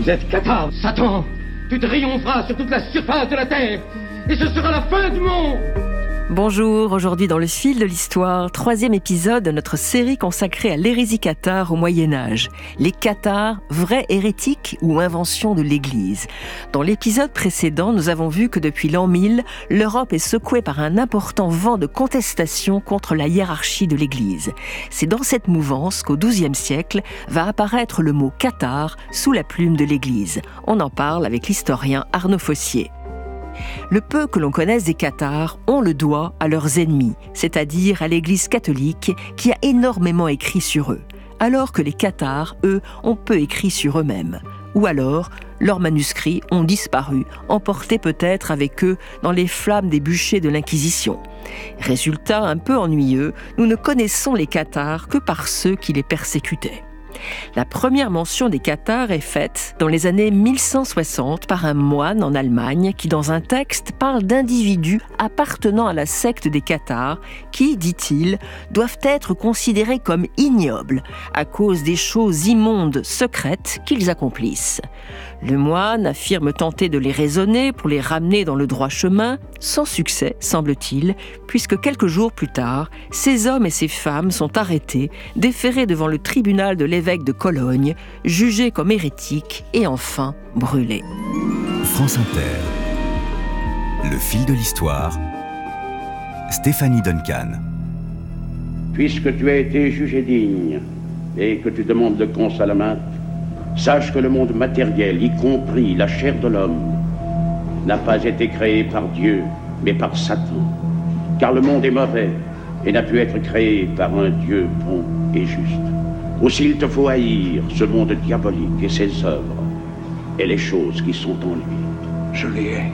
êtes cathare, Satan. Tu triompheras sur toute la surface de la terre. Et ce sera la fin du monde. Bonjour, aujourd'hui dans le fil de l'histoire, 3e épisode de notre série consacrée à l'hérésie cathare au Moyen-Âge. Les cathares, vrais hérétiques ou invention de l'Église? Dans l'épisode précédent, nous avons vu que depuis l'an 1000, l'Europe est secouée par un important vent de contestation contre la hiérarchie de l'Église. C'est dans cette mouvance qu'au XIIe siècle va apparaître le mot cathare sous la plume de l'Église. On en parle avec l'historien Arnaud Fossier. Le peu que l'on connaisse des cathares, on le doit à leurs ennemis, c'est-à-dire à l'Église catholique qui a énormément écrit sur eux, alors que les cathares, eux, ont peu écrit sur eux-mêmes. Ou alors, leurs manuscrits ont disparu, emportés peut-être avec eux dans les flammes des bûchers de l'Inquisition. Résultat un peu ennuyeux, nous ne connaissons les cathares que par ceux qui les persécutaient. La première mention des cathares est faite dans les années 1160 par un moine en Allemagne qui, dans un texte, parle d'individus appartenant à la secte des cathares qui, dit-il, doivent être considérés comme ignobles à cause des choses immondes, secrètes qu'ils accomplissent. Le moine affirme tenter de les raisonner pour les ramener dans le droit chemin, sans succès, semble-t-il, puisque quelques jours plus tard, ces hommes et ces femmes sont arrêtés, déférés devant le tribunal de l'évêque de Cologne, jugés comme hérétiques et enfin brûlés. France Inter. Le fil de l'histoire. Stéphanie Duncan. Puisque tu as été jugé digne et que tu demandes le consolement, sache que le monde matériel, y compris la chair de l'homme, n'a pas été créé par Dieu, mais par Satan. Car le monde est mauvais et n'a pu être créé par un Dieu bon et juste. Aussi il te faut haïr ce monde diabolique et ses œuvres et les choses qui sont en lui. Je les hais.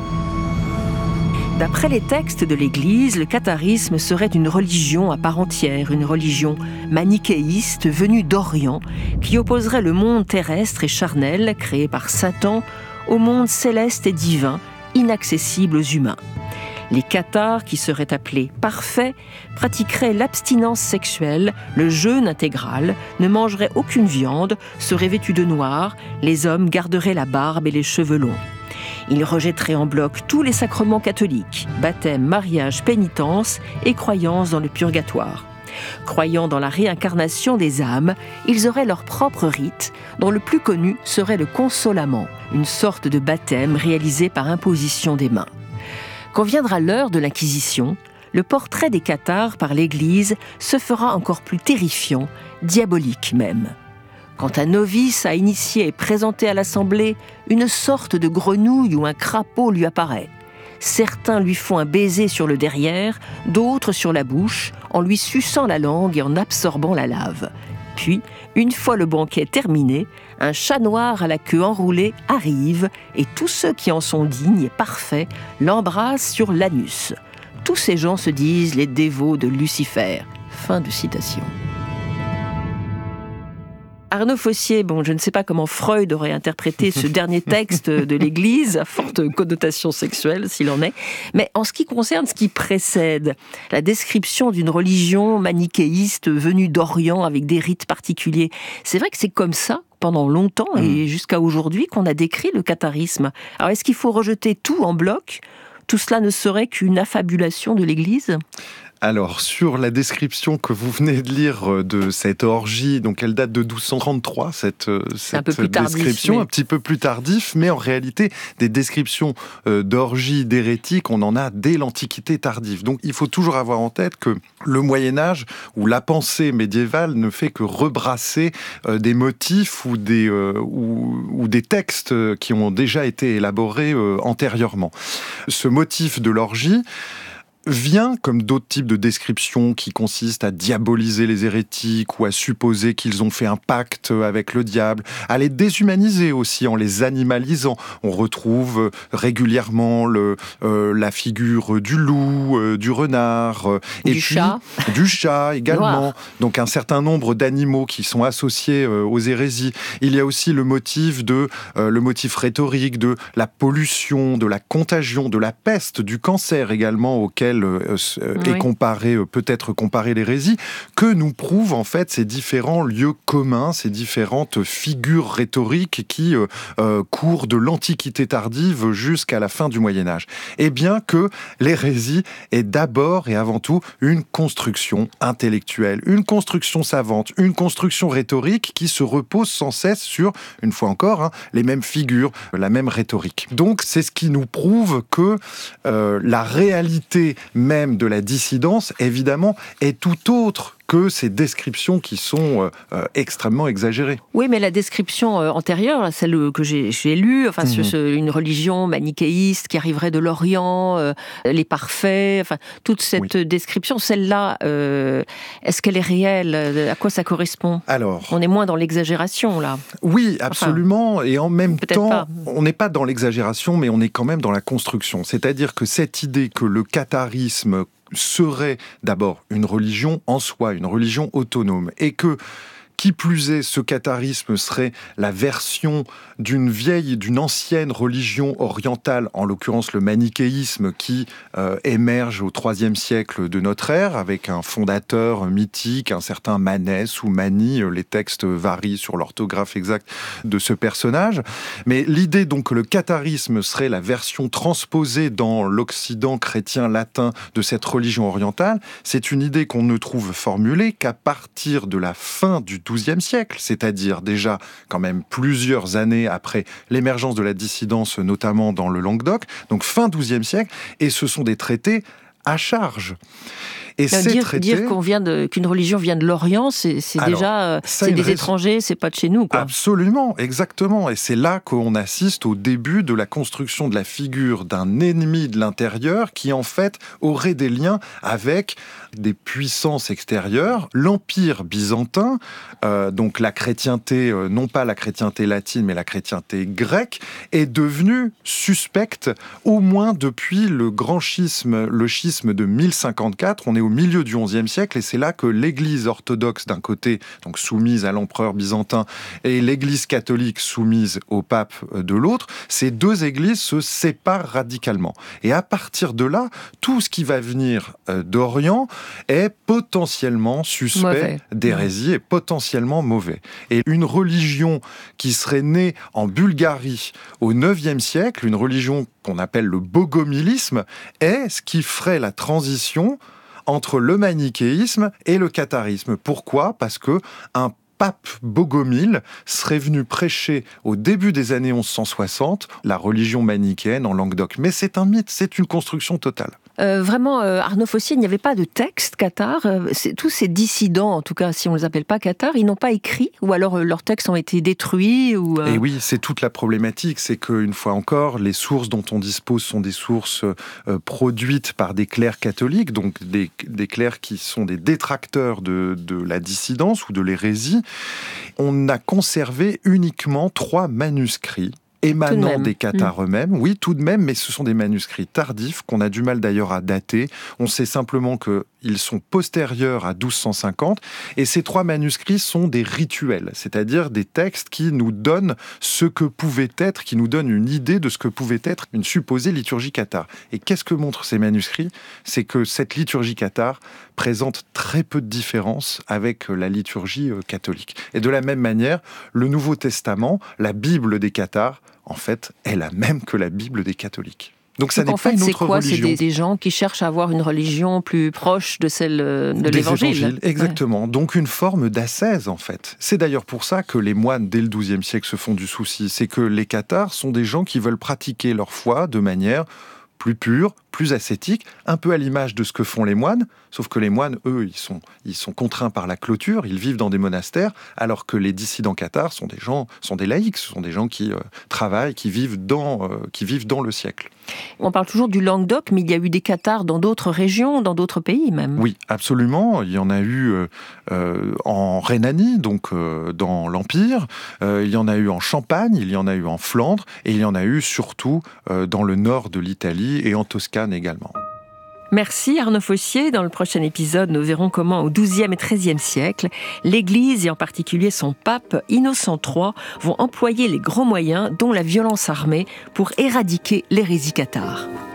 D'après les textes de l'Église, le catharisme serait une religion à part entière, une religion manichéiste venue d'Orient, qui opposerait le monde terrestre et charnel, créé par Satan, au monde céleste et divin, inaccessible aux humains. Les cathares, qui seraient appelés parfaits, pratiqueraient l'abstinence sexuelle, le jeûne intégral, ne mangeraient aucune viande, seraient vêtus de noir, les hommes garderaient la barbe et les cheveux longs. Ils rejetteraient en bloc tous les sacrements catholiques, baptême, mariage, pénitence et croyance dans le purgatoire. Croyant dans la réincarnation des âmes, ils auraient leur propre rite, dont le plus connu serait le consolament, une sorte de baptême réalisé par imposition des mains. Quand viendra l'heure de l'Inquisition, le portrait des cathares par l'Église se fera encore plus terrifiant, diabolique même. Quand un novice à initier est présenté à l'assemblée, une sorte de grenouille ou un crapaud lui apparaît. Certains lui font un baiser sur le derrière, d'autres sur la bouche, en lui suçant la langue et en absorbant la lave. Puis, une fois le banquet terminé, un chat noir à la queue enroulée arrive et tous ceux qui en sont dignes et parfaits l'embrassent sur l'anus. Tous ces gens se disent les dévots de Lucifer. Fin de citation. Arnaud Fossier, je ne sais pas comment Freud aurait interprété ce dernier texte de l'Église, à forte connotation sexuelle s'il en est, mais en ce qui concerne ce qui précède, la description d'une religion manichéiste venue d'Orient avec des rites particuliers, c'est vrai que c'est comme ça pendant longtemps et jusqu'à aujourd'hui qu'on a décrit le catharisme. Alors est-ce qu'il faut rejeter tout en bloc ? Tout cela ne serait qu'une affabulation de l'Église ? Alors, sur la description que vous venez de lire de cette orgie, donc elle date de 1233, cette description, mais un petit peu plus tardif, mais en réalité, des descriptions d'orgie, d'hérétiques, on en a dès l'Antiquité tardive. Donc, il faut toujours avoir en tête que le Moyen-Âge, ou la pensée médiévale, ne fait que rebrasser des motifs ou des textes qui ont déjà été élaborés antérieurement. Ce motif de l'orgie vient, comme d'autres types de descriptions qui consistent à diaboliser les hérétiques ou à supposer qu'ils ont fait un pacte avec le diable, à les déshumaniser aussi en les animalisant. On retrouve régulièrement la figure du loup, du renard, chat. Du chat également. Noir. Donc un certain nombre d'animaux qui sont associés aux hérésies. Il y a aussi le motif rhétorique de la pollution, de la contagion, de la peste, du cancer également auquel auxquelles est peut-être comparée l'hérésie, que nous prouvent en fait ces différents lieux communs, ces différentes figures rhétoriques qui courent de l'Antiquité tardive jusqu'à la fin du Moyen-Âge. Eh bien que l'hérésie est d'abord et avant tout une construction intellectuelle, une construction savante, une construction rhétorique qui se repose sans cesse sur, une fois encore, les mêmes figures, la même rhétorique. Donc c'est ce qui nous prouve que la réalité même de la dissidence, évidemment, est tout autre que ces descriptions qui sont extrêmement exagérées. Oui, mais la description antérieure, celle que j'ai lue, une religion manichéiste qui arriverait de l'Orient, les parfaits, toute cette description, celle-là, est-ce qu'elle est réelle ? À quoi ça correspond ? Alors, on est moins dans l'exagération, là. Oui, absolument, et en même temps, on n'est pas dans l'exagération, mais on est quand même dans la construction. C'est-à-dire que cette idée que le catharisme serait d'abord une religion en soi, une religion autonome, et que, qui plus est, ce catharisme serait la version d'une ancienne religion orientale, en l'occurrence le manichéisme, qui émerge au IIIe siècle de notre ère, avec un fondateur mythique, un certain Manès ou Mani, les textes varient sur l'orthographe exacte de ce personnage. Mais l'idée donc que le catharisme serait la version transposée dans l'Occident chrétien latin de cette religion orientale, c'est une idée qu'on ne trouve formulée qu'à partir de la fin du XIIe siècle, c'est-à-dire déjà quand même plusieurs années après l'émergence de la dissidence, notamment dans le Languedoc, donc fin XIIe siècle, et ce sont des traités à charge. Et dire qu'une religion vient de l'Orient, c'est déjà des étrangers, c'est pas de chez nous, quoi. Absolument, exactement. Et c'est là qu'on assiste au début de la construction de la figure d'un ennemi de l'intérieur qui, en fait, aurait des liens avec des puissances extérieures. L'Empire byzantin, donc la chrétienté, non pas la chrétienté latine, mais la chrétienté grecque, est devenue suspecte, au moins depuis le schisme de 1054. On est au milieu du XIe siècle, et c'est là que l'Église orthodoxe d'un côté, donc soumise à l'empereur byzantin, et l'Église catholique soumise au pape de l'autre, ces deux églises se séparent radicalement. Et à partir de là, tout ce qui va venir d'Orient est potentiellement suspect d'hérésie et potentiellement mauvais. Et une religion qui serait née en Bulgarie au IXe siècle, une religion qu'on appelle le bogomilisme, est ce qui ferait la transition entre le manichéisme et le catharisme. Pourquoi ? Parce que un pape bogomile serait venu prêcher au début des années 1160 la religion manichéenne en Languedoc. Mais c'est un mythe, c'est une construction totale. Vraiment, Arnaud Fossier, il n'y avait pas de texte cathare. Tous ces dissidents, en tout cas, si on ne les appelle pas cathares, ils n'ont pas écrit, ou alors leurs textes ont été détruits. Et oui, c'est toute la problématique. C'est qu'une fois encore, les sources dont on dispose sont des sources produites par des clercs catholiques, donc des clercs qui sont des détracteurs de la dissidence ou de l'hérésie. On a conservé uniquement 3 manuscrits émanant des cathares eux-mêmes, oui, tout de même, mais ce sont des manuscrits tardifs qu'on a du mal d'ailleurs à dater. On sait simplement qu'ils sont postérieurs à 1250, et ces 3 manuscrits sont des rituels, c'est-à-dire des textes qui nous donnent ce que pouvait être, qui nous donnent une idée de ce que pouvait être une supposée liturgie cathare. Et qu'est-ce que montrent ces manuscrits ? C'est que cette liturgie cathare présente très peu de différence avec la liturgie catholique. Et de la même manière, le Nouveau Testament, la Bible des cathares, en fait, est la même que la Bible des catholiques. Donc ça n'est pas une autre religion. C'est des gens qui cherchent à avoir une religion plus proche de celle de l'Évangile. Exactement. Ouais. Donc une forme d'ascèse, en fait. C'est d'ailleurs pour ça que les moines, dès le XIIe siècle, se font du souci. C'est que les cathares sont des gens qui veulent pratiquer leur foi de manière plus pure, plus ascétique, un peu à l'image de ce que font les moines, sauf que les moines, eux, ils sont contraints par la clôture, ils vivent dans des monastères, alors que les dissidents cathares sont des laïcs, ce sont des gens qui travaillent, qui vivent dans le siècle. On parle toujours du Languedoc, mais il y a eu des cathares dans d'autres régions, dans d'autres pays même. Oui, absolument. Il y en a eu en Rhénanie, donc dans l'Empire. Il y en a eu en Champagne, il y en a eu en Flandre, et il y en a eu surtout dans le nord de l'Italie et en Toscane également. Merci Arnaud Fossier. Dans le prochain épisode, nous verrons comment au XIIe et XIIIe siècle, l'Église, et en particulier son pape Innocent III, vont employer les grands moyens, dont la violence armée, pour éradiquer l'hérésie cathare.